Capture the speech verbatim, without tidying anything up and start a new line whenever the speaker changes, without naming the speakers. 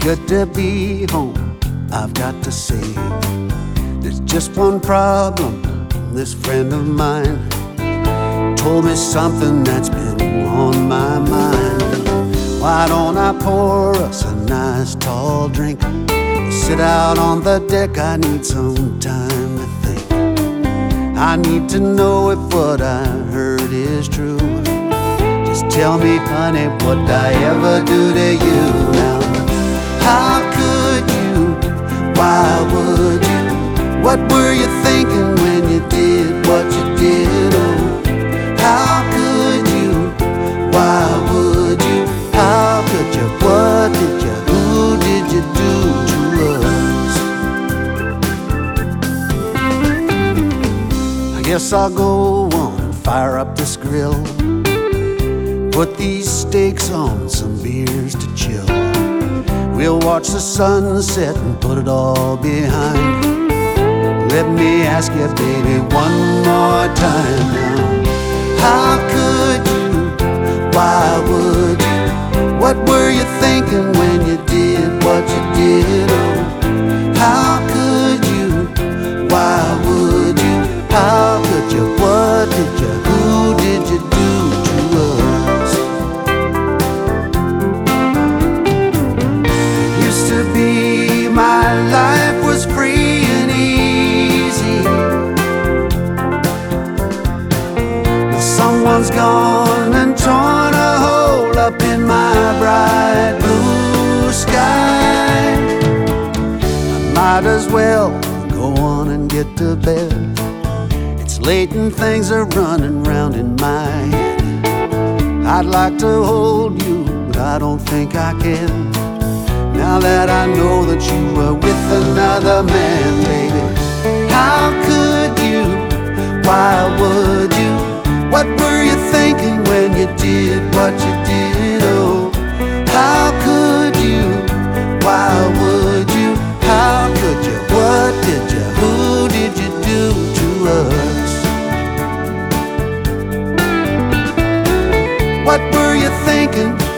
good to be home, I've got to say. There's just one problem. This friend of mine told me something that's been on my mind. Why don't I pour us a nice tall drink? Sit out on the deck, I need some time to think. I need to know if what I heard is true. Just tell me, honey, what'd I ever do to you now? How could you? Why would you? What were you thinking when you did what you did? Oh, how could you? Why would you? How could you? What did you? Who did you do to us? I guess I'll go on and fire up this grill. Put these steaks on some beers to chill. We'll watch the sunset and put it all behind. Let me ask you, baby, one more time now. How could you? Why would you? What were you thinking when you did what you did? Oh, how could you? Why would you? How could you? What did you? Who did you do to us? Used to be my life was free and easy. Now someone's gone and torn a hole up in my bright blue sky. I might as well go on and get to bed. It's late and things are running round in my head. I'd like to hold you, but I don't think I can. Now that I know that you were with another man, baby. How could you? Why would you? What were you thinking when you did what you did? Oh, how could you? Why would you? How could you? What did you? Who did you do to us? What were you thinking?